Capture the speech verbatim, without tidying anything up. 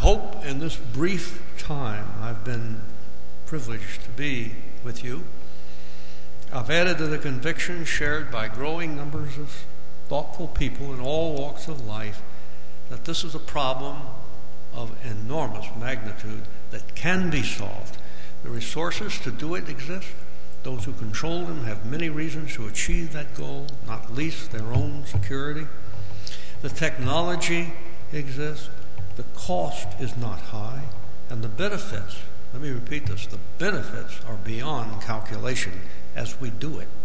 hope in this brief time I've been privileged to be with you, I've added to the conviction shared by growing numbers of thoughtful people in all walks of life that this is a problem of enormous magnitude that can be solved. The resources to do it exist. Those who control them have many reasons to achieve that goal, not least their own security. The technology exists. The cost is not high. And the benefits, let me repeat this, the benefits are beyond calculation as we do it.